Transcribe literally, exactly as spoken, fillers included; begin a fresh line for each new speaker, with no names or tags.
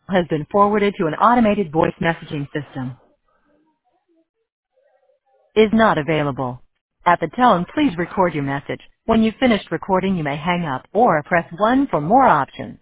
has been forwarded to an automated voice messaging system. Is not available. At the tone, please record your message. When you've finished recording, you may hang up or press one for more options.